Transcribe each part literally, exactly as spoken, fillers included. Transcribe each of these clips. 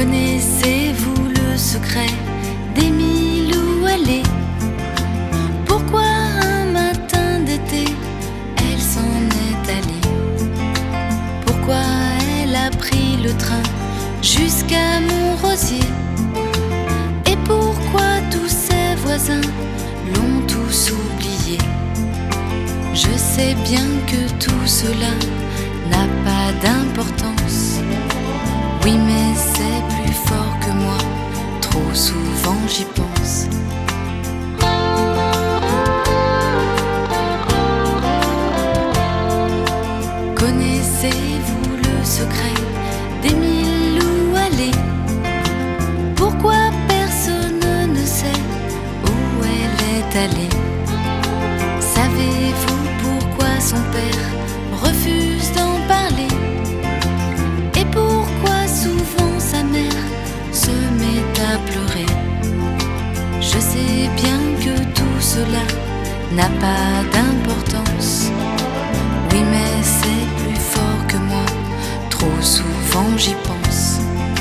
Connaissez-vous le secret d'Émile Ouellé? Pourquoi un matin d'été elle s'en est allée? Pourquoi elle a pris le train jusqu'à Montrosier? Et pourquoi tous ses voisins l'ont tous oublié? Je sais bien que tout cela n'a pas d'importance. Oui, mais c'est plus fort que moi, trop souvent j'y pense. Connaissez-vous le secret d'Émile Ouellé? Pourquoi personne ne sait où elle est allée? Savez-vous pourquoi son père refuse d'en parler? Et pourquoi souvent sa mère se met à pleurer? Je sais bien que tout cela n'a pas d'importance. Oui, mais c'est plus fort que moi, trop souvent j'y pense.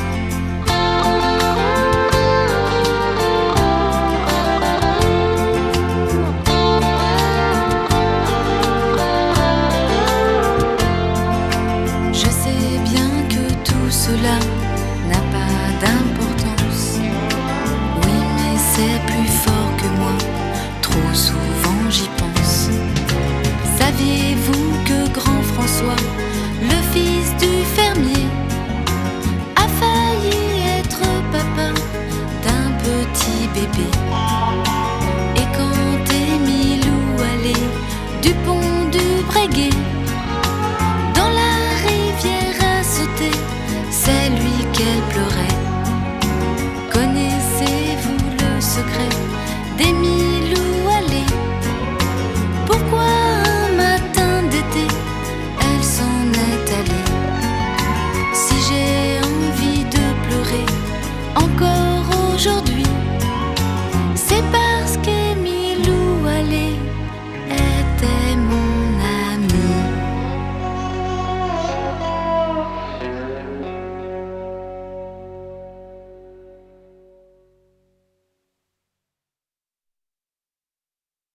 Je sais bien que tout cela n'a pas d'importance. Oui, mais c'est plus fort que moi, trop souvent j'y pense. Saviez-vous que grand François, le fils du fermier, a failli être papa d'un petit bébé? Et quand Émile Ouellé du pont du Breguet dans la rivière a sauté, c'est lui qu'elle pleurait.